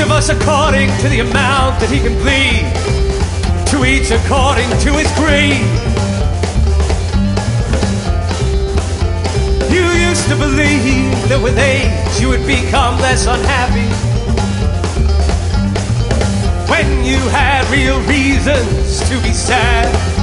of us according to the amount that he can bleed, to each according to his greed. You used to believe that with age you would become less unhappy, when you had real reasons to be sad.